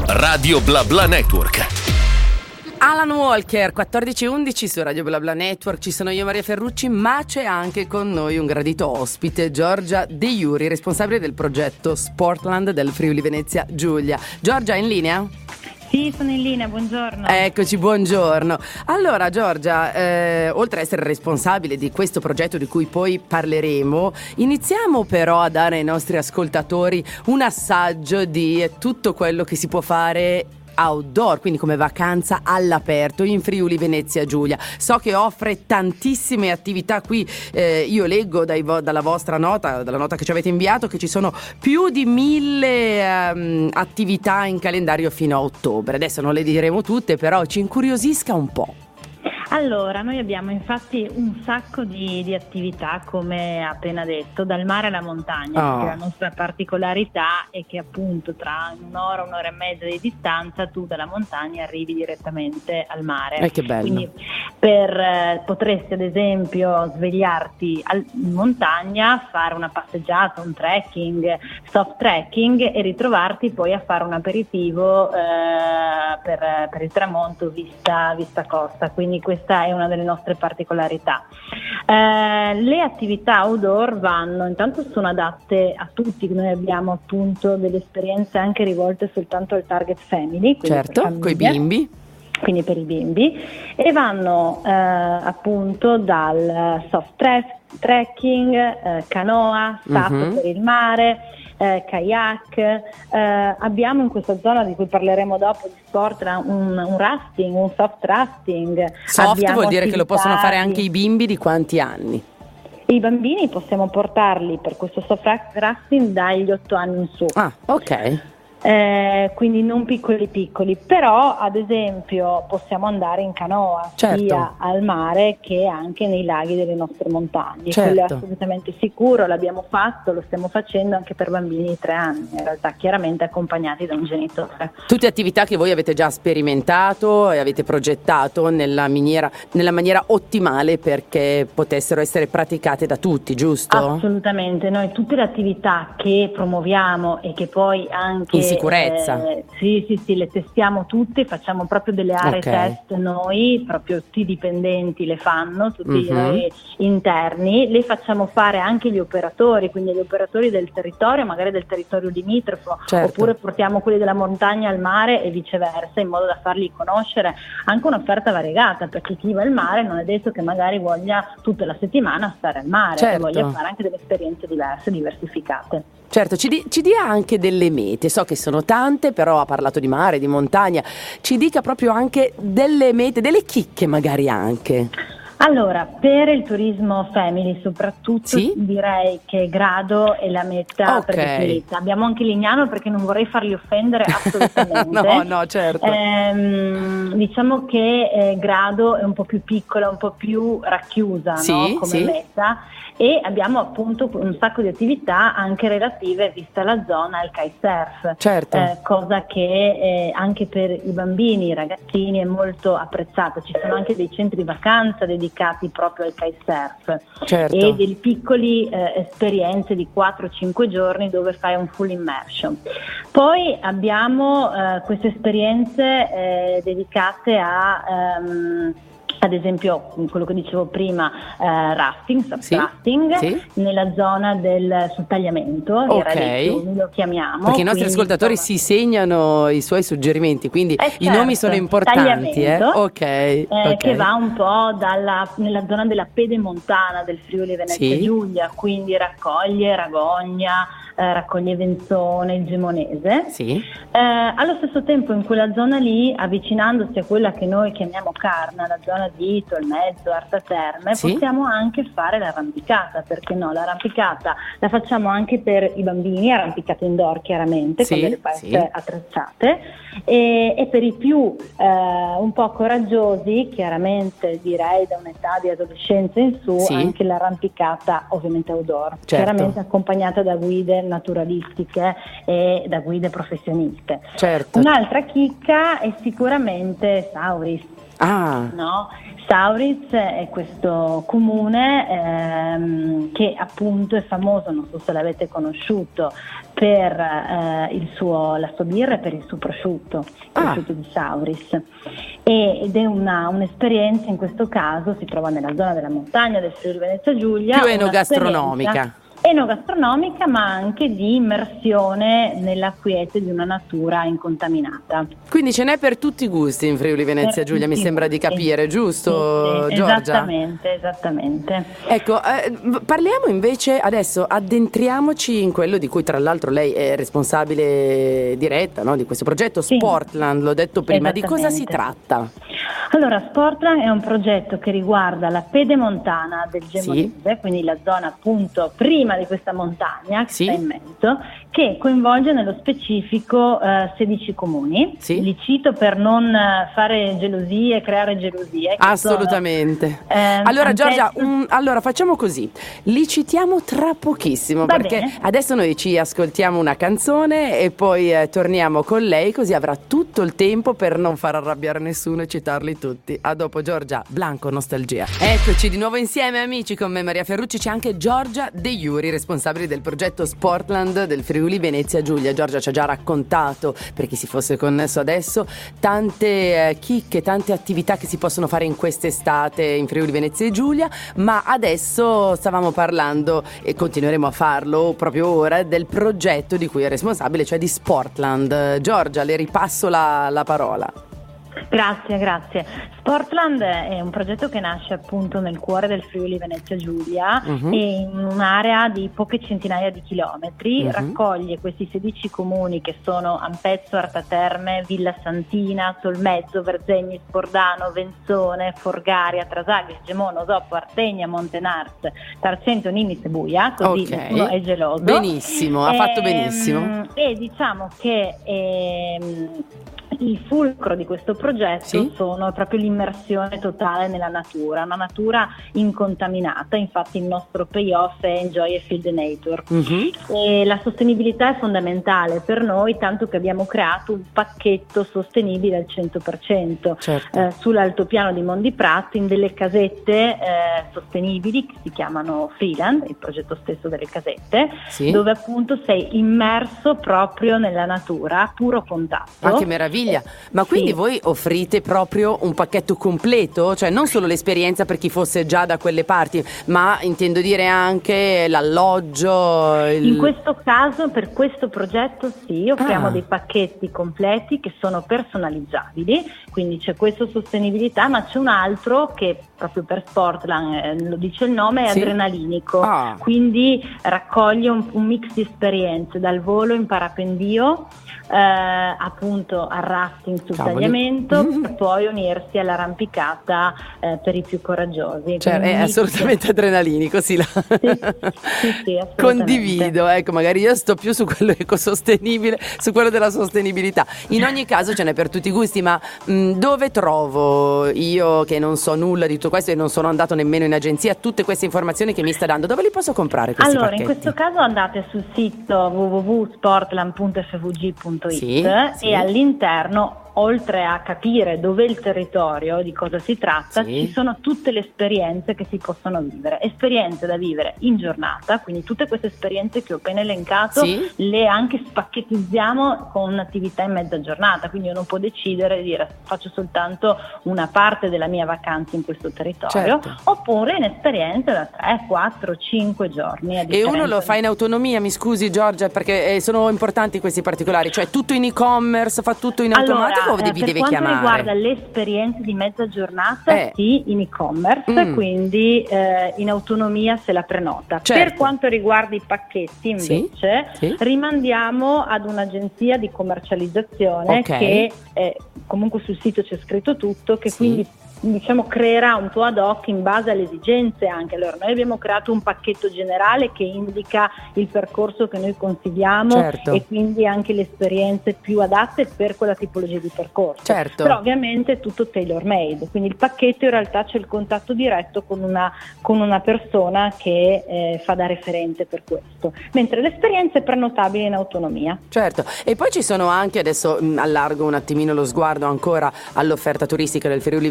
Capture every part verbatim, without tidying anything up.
Radio BlaBla Network. Alan Walker, quattordici e undici su Radio BlaBla Network. Ci sono io, Maria Ferrucci, ma c'è anche con noi un gradito ospite, Giorgia De Iuri, responsabile del progetto Sportland del Friuli Venezia Giulia. Giorgia, in linea? Sì, sono in linea, buongiorno. Eccoci, buongiorno. Allora Giorgia, eh, oltre ad essere responsabile di questo progetto di cui poi parleremo, iniziamo però a dare ai nostri ascoltatori un assaggio di tutto quello che si può fare outdoor, quindi come vacanza all'aperto in Friuli Venezia Giulia. So che offre tantissime attività qui, eh, io leggo dai vo- dalla vostra nota, dalla nota che ci avete inviato, che ci sono più di mille ehm, attività in calendario fino a ottobre. Adesso non le diremo tutte, però ci incuriosisca un po'. Allora, noi abbiamo infatti un sacco di, di attività, come appena detto, dal mare alla montagna, Oh. perché la nostra particolarità è che appunto tra un'ora, un'ora e mezza di distanza tu dalla montagna arrivi direttamente al mare. Eh, che bello. Quindi per, eh, potresti ad esempio svegliarti al, in montagna, fare una passeggiata, un trekking, soft trekking e ritrovarti poi a fare un aperitivo eh, per, per il tramonto vista, vista costa. Quindi questa è una delle nostre particolarità. Eh, le attività outdoor vanno, intanto sono adatte a tutti, noi abbiamo appunto delle esperienze anche rivolte soltanto al target family, Certo, con i bimbi. Quindi per i bimbi, e vanno eh, appunto dal soft tre- trekking, eh, canoa, SUP Mhm. per il mare, eh, kayak, eh, abbiamo in questa zona di cui parleremo dopo di sport un, un rafting, un soft rafting. Soft Abbiamo vuol dire che lo possono attività fare anche di- i bimbi di quanti anni? I bambini possiamo portarli per questo soft rafting dagli otto anni in su. Ah, ok. Eh, quindi non piccoli piccoli, però ad esempio possiamo andare in canoa, Certo. sia al mare che anche nei laghi delle nostre montagne. Certo. Quello è assolutamente sicuro, l'abbiamo fatto, lo stiamo facendo anche per bambini di tre anni, in realtà chiaramente accompagnati da un genitore. Tutte attività che voi avete già sperimentato e avete progettato nella maniera, nella maniera ottimale perché potessero essere praticate da tutti, giusto? Assolutamente, noi tutte le attività che promuoviamo e che poi anche In sicurezza. eh, sì, sì, sì, le testiamo tutte, facciamo proprio delle aree Ok. test noi, proprio tutti i dipendenti le fanno, tutti Mhm. noi interni, le facciamo fare anche gli operatori, quindi gli operatori del territorio, magari del territorio limitrofo, Certo. oppure portiamo quelli della montagna al mare e viceversa, in modo da farli conoscere anche un'offerta variegata, perché chi va al mare non è detto che magari voglia tutta la settimana stare al mare, Certo. che voglia fare anche delle esperienze diverse, diversificate. Certo, ci, di- ci dia anche delle mete, so che sono tante, però ha parlato di mare, di montagna, ci dica proprio anche delle mete, delle chicche magari anche. Allora, per il turismo family soprattutto Sì? direi che Grado è la meta Ok. predefinita. Abbiamo anche Lignano, perché non vorrei farli offendere assolutamente. No, no, certo. Ehm, diciamo che eh, Grado è un po' più piccola, un po' più racchiusa, Sì, no? Come sì. meta, e abbiamo appunto un sacco di attività anche relative, vista la zona, al kitesurf. Certo. Eh, cosa che eh, anche per i bambini, i ragazzini è molto apprezzata. Ci sono anche dei centri vacanza dedicati proprio al kitesurf Certo. e delle piccole eh, esperienze di quattro cinque giorni dove fai un full immersion. Poi abbiamo eh, queste esperienze eh, dedicate a ehm, ad esempio quello che dicevo prima, eh, rafting, soft Sì, rafting, sì. nella zona del sul tagliamento, Ok. era dei fiumi, lo chiamiamo. Perché i nostri quindi, ascoltatori insomma, si segnano i suoi suggerimenti, quindi Eh, i nomi certo, sono importanti. Eh? tagliamento, Ok, eh, ok. che va un po' dalla, nella zona della pedemontana del Friuli Venezia Sì. Giulia, quindi raccoglie Ragogna, eh, raccoglie Venzone, il Gemonese. Sì. Eh, allo stesso tempo in quella zona lì, avvicinandosi a quella che noi chiamiamo Carna, la zona di Tolmezzo, Arta Terme, Sì. possiamo anche fare l'arrampicata, perché no? L'arrampicata la facciamo anche per i bambini, arrampicata indoor chiaramente, Sì, con delle palestre sì. attrezzate, e, e per i più eh, un po' coraggiosi, chiaramente direi da un'età di adolescenza in su, Sì. anche l'arrampicata ovviamente outdoor, Certo. chiaramente accompagnata da guide naturalistiche e da guide professioniste. Certo. Un'altra chicca è sicuramente Sauris. Ah, No? Sauris è questo comune ehm, che appunto è famoso, non so se l'avete conosciuto, per eh, il suo, la sua birra e per il suo prosciutto, il Ah. prosciutto di Sauris. E, ed è una, un'esperienza, in questo caso si trova nella zona della montagna del Friuli Venezia Giulia. Più un'esperienza enogastronomica. enogastronomica, ma anche di immersione nella quiete di una natura incontaminata. Quindi ce n'è per tutti i gusti in Friuli Venezia Per Giulia, mi tutti i sembra di gusti. capire, giusto, Sì, sì, Giorgia? Esattamente, esattamente. Ecco, eh, parliamo invece adesso, addentriamoci in quello di cui tra l'altro lei è responsabile diretta, no, di questo progetto Sì. Sportland, l'ho detto prima, di cosa si Esattamente. tratta? Allora, Sportland è un progetto che riguarda la pedemontana del Gemonese, quindi la zona appunto prima di questa montagna che Sì. sta in mezzo, che coinvolge nello specifico eh, sedici comuni. Sì. Li cito per non eh, fare gelosie, creare gelosie. che Assolutamente. sono, ehm, Allora Giorgia, Ampezzo- un- allora facciamo così, li citiamo tra pochissimo, Va perché bene. adesso noi ci ascoltiamo una canzone e poi eh, torniamo con lei, così avrà tutto il tempo per non far arrabbiare nessuno e citarli tutti. A dopo Giorgia, Blanco Nostalgia. Eccoci di nuovo insieme amici, con me Maria Ferrucci, c'è anche Giorgia De Iuri, responsabile del progetto Sportland del Friuli Venezia Giulia. Giorgia ci ha già raccontato, per chi si fosse connesso adesso, tante eh, chicche, tante attività che si possono fare in quest'estate in Friuli Venezia Giulia, ma adesso stavamo parlando e continueremo a farlo proprio ora del progetto di cui è responsabile, cioè di Sportland. Giorgia, le ripasso la, la parola. Grazie, grazie. Sportland è un progetto che nasce appunto nel cuore del Friuli Venezia Giulia Mhm. e in un'area di poche centinaia di chilometri. Mhm. Raccoglie questi sedici comuni che sono Ampezzo, Arta Terme, Villa Santina, Tolmezzo, Verzegni, Spordano, Venzone, Forgaria, Trasaglia, Gemona, Osoppo, Artegna, Montenars, Tarcento, Nimis e Buia, così Ok. nessuno è geloso. Benissimo, ha fatto Ehm, benissimo. E diciamo che ehm, il fulcro di questo progetto Sì. sono proprio l'immersione totale nella natura, una natura incontaminata. Infatti il nostro payoff è Enjoy a Field Nature. Mhm. E la sostenibilità è fondamentale per noi, tanto che abbiamo creato un pacchetto sostenibile al cento per cento Certo. eh, sull'altopiano di Mondiprazzo, in delle casette eh, sostenibili che si chiamano Freeland, il progetto stesso delle casette, Sì. dove appunto sei immerso proprio nella natura, a puro contatto. Ma che meraviglia! Ma quindi Sì. voi offrite proprio un pacchetto completo? Cioè non solo l'esperienza per chi fosse già da quelle parti, ma intendo dire anche l'alloggio? il- In questo caso, per questo progetto sì, offriamo Ah. dei pacchetti completi che sono personalizzabili, quindi c'è questo sostenibilità, ma c'è un altro che proprio per Sportland, eh, lo dice il nome, è Sì. adrenalinico, Ah. quindi raccoglie un, un mix di esperienze, dal volo in parapendio, eh, appunto al rafting sul Cavoli. tagliamento, Mm. per poi unirsi all'arrampicata eh, per i più coraggiosi. Cioè, Quindi è un mix- assolutamente adrenalinico, sì. La... Sì, sì, sì, assolutamente. Condivido, ecco, magari io sto più su quello ecosostenibile, su quello della sostenibilità. In ogni caso ce n'è per tutti i gusti, ma mh, dove trovo io che non so nulla di tutto questo e non sono andato nemmeno in agenzia, tutte queste informazioni che mi sta dando, dove li posso comprare questi Allora, pacchetti? in questo caso andate sul sito w w w punto sportland punto f v g punto i t Sì, sì. e all'interno, oltre a capire dov'è il territorio, di cosa si tratta, Sì. ci sono tutte le esperienze che si possono vivere, esperienze da vivere in giornata, quindi tutte queste esperienze che ho appena elencato Sì. le anche spacchettizziamo con un'attività in mezza giornata, quindi uno può decidere di dire faccio soltanto una parte della mia vacanza in questo territorio, Certo. oppure in esperienze da tre, quattro, cinque giorni. a E uno differenza lo fa di- in autonomia, mi scusi Giorgia, perché eh, sono importanti questi particolari, cioè tutto in e-commerce, fa tutto in automatico o Allora, vi eh, per deve quanto chiamare? riguarda le esperienze di mezza giornata, Eh. sì, in e-commerce, Mm. quindi eh, in autonomia se la prenota. Certo. Per quanto riguarda i pacchetti invece, Sì, sì. rimandiamo ad un'agenzia di commercializzazione Ok. che eh, comunque sul sito c'è scritto tutto, che Sì. quindi diciamo creerà un po' ad hoc in base alle esigenze anche. Allora noi abbiamo creato un pacchetto generale che indica il percorso che noi consigliamo, Certo. e quindi anche le esperienze più adatte per quella tipologia di percorso. Certo. Però ovviamente è tutto tailor made, quindi il pacchetto in realtà c'è il contatto diretto con una, con una persona che eh, fa da referente per questo, mentre l'esperienza è prenotabile in autonomia. Certo, e poi ci sono anche, adesso mh, allargo un attimino lo sguardo ancora all'offerta turistica del Friuli Venezia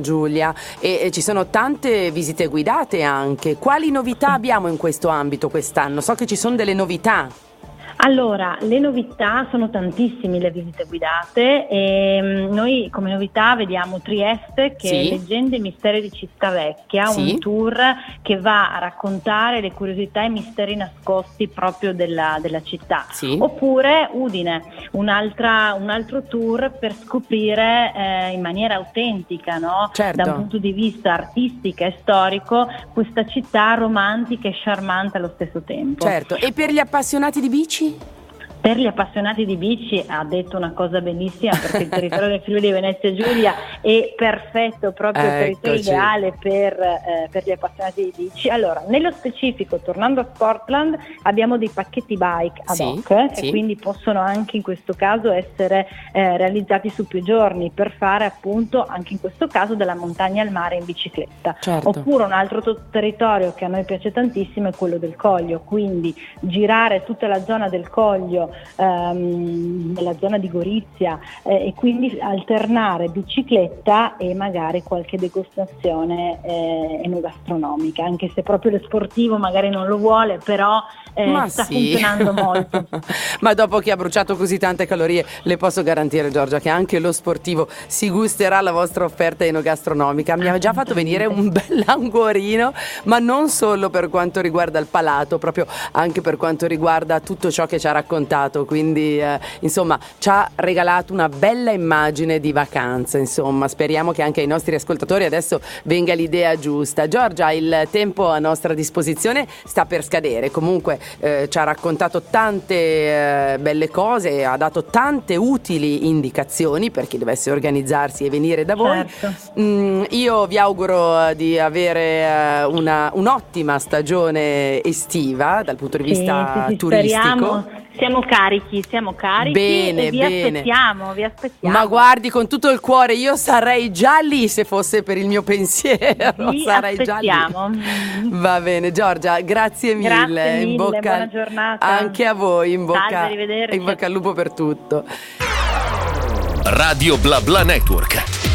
Giulia e, e ci sono tante visite guidate anche. Quali novità abbiamo in questo ambito quest'anno? So che ci sono delle novità. Allora, le novità sono tantissime, le visite guidate, e noi come novità vediamo Trieste, che sì. è Leggende e Misteri di Cittavecchia, sì. un tour che va a raccontare le curiosità e misteri nascosti proprio della, della città. Sì. Oppure Udine, un'altra, un altro tour per scoprire eh, in maniera autentica, no? Certo. Da un punto di vista artistico e storico, questa città romantica e charmante allo stesso tempo. Certo, e per gli appassionati di bici? Per gli appassionati di bici ha detto una cosa bellissima, perché il territorio del Friuli Venezia Giulia è perfetto, proprio il territorio Eccoci. ideale per, eh, per gli appassionati di bici. Allora, nello specifico, tornando a Sportland, abbiamo dei pacchetti bike ad Sì, hoc, eh, sì. che quindi possono anche in questo caso essere eh, realizzati su più giorni, per fare appunto anche in questo caso dalla montagna al mare in bicicletta. Certo. Oppure un altro to- territorio che a noi piace tantissimo è quello del Coglio, quindi girare tutta la zona del Coglio ehm, nella zona di Gorizia eh, e quindi alternare bicicletta e magari qualche degustazione eh, enogastronomica, anche se proprio lo sportivo magari non lo vuole, però eh, Ma sta sì. funzionando molto. Ma dopo che ha bruciato così tante calorie, le posso garantire, Giorgia, che anche lo sportivo si gusterà la vostra offerta enogastronomica. Mi ha già fatto venire un bel languorino, ma non solo per quanto riguarda il palato, proprio anche per quanto riguarda tutto ciò che ci ha raccontato. Quindi eh, insomma ci ha regalato una bella immagine di vacanza. Insomma, speriamo che anche ai nostri ascoltatori adesso venga l'idea giusta. Giorgia, il tempo a nostra disposizione sta per scadere. Comunque eh, ci ha raccontato tante eh, belle cose, ha dato tante utili indicazioni per chi dovesse organizzarsi e venire da voi. Certo. Mm, io vi auguro eh, di avere eh, una, un'ottima stagione estiva dal punto di vista Sì, sì, sì, turistico. speriamo. Siamo carichi, siamo carichi Bene, e vi bene. aspettiamo, vi aspettiamo. Ma guardi, con tutto il cuore, io sarei già lì se fosse per il mio pensiero. Vi sarei già lì. aspettiamo. Va bene, Giorgia, grazie mille. Grazie mille, in bocca, buona giornata. Anche a voi, in bocca, Salve, arrivederci. in bocca al lupo per tutto. Radio Bla Bla Network.